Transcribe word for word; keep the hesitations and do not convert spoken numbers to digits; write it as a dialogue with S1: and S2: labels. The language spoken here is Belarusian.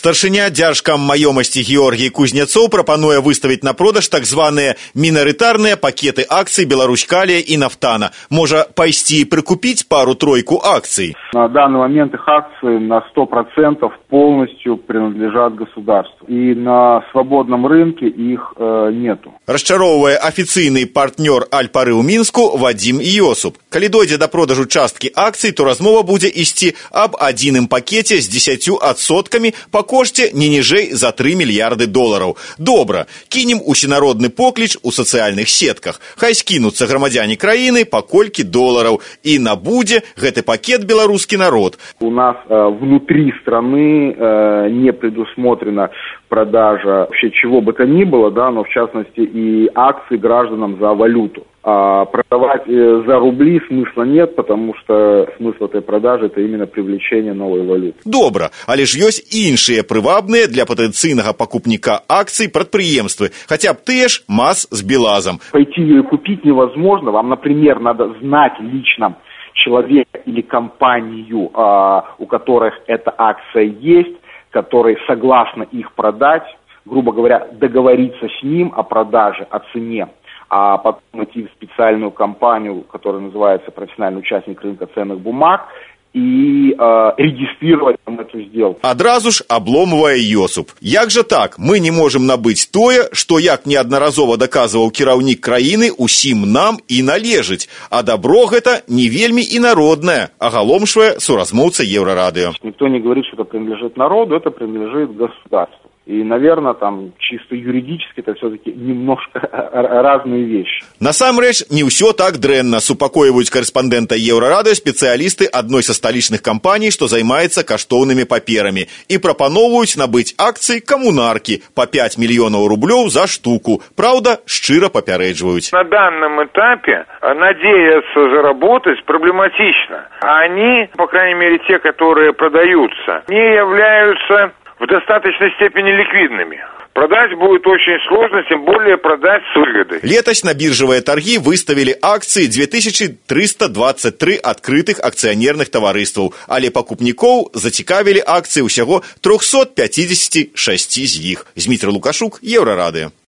S1: Старшыня дзяржкаммаёмасці Георгій Кузнецоў прапануе выставіць на продаж так званыя мінарытарныя пакеты акцый Беларускалія и Нафтана. Можа пайсці и прикупить пару-тройку акций?
S2: На данный момент их акции на сто процентов полностью принадлежат государству. И на свободном рынке их э, нету.
S1: Расчароўвае афіцыйны партнёр Альпары ў Мінску Вадзім Іёсуп. Калі дойдзе да продажу часткі акцый, то размова будзе ісці аб адзіным пакеце з дзесяццю адсоткамі па кошце не ніжэй за тры мільярды долараў. Добра, кінем усенародны покліч у сацыяльных сетках. Хай скінуцца грамадзяне краіны па колькі долараў, і набудзе гэты пакет беларускі народ.
S2: У нас э, внутри страны э, не предусмотрена продажа вообще чего бы то ни было, да, но в частности и акции гражданам за валюту. А продавать э, за рубли смысла нет, потому что смысл этой продажи – это именно привлечение новой валюты.
S1: Добра, але ж ёсць іншыя прывабныя для патэнцыйнага пакупніка акцый прадпрыемствы, хотя б тыя ж МАЗ с БелАЗом.
S2: Пойти ее купить невозможно. Вам, например, надо знать лично человека или компанию, э, у которых эта акция есть, которые согласны их продать, грубо говоря, договориться с ним о продаже, о цене, а потом идти в специальную компанию, которая называется профессиональный участник рынка ценных бумаг, и э, регистрировать там эту сделку.
S1: Адразу ж абломвае Йосуп. Як жа так? Мы не можем набыць тое, што, як неаднаразова даказваў кіраўнік краіны, усім нам і належыць. А дабро гэта не вельмі і народнае, агаломшвае суразмоўца Еўрарадыё.
S2: Никто не говорит, что это принадлежит народу, это принадлежит государству. И, наверное, там чисто юридически это все-таки немножко разные вещи.
S1: Насамрэч, не ўсё так дрэнна, супакойваюць карэспандэнта Еўрарадыё спецыялісты адной са сталічных кампаній, што займаецца каштоўнымі паперамі, і прапаноўваюць набыць акцыі камунаркі па пять мільёнаў рублёў за штуку. Праўда, шчыра папярэджваюць.
S3: На данном этапе надеяться заработать проблематично. Они, по крайней мере, те, которые продаются, не являются в достаточной степени ликвидными. Продать будет очень сложно, тем более продать с выгодой.
S1: Летась на биржевые торги выставили акции две тысячи триста двадцать три открытых акционерных таварыстваў, але пакупнікоў зацікавілі акции ўсяго триста пятьдесят шесть з іх. Змітрий Лукашук, Еўрарадыё.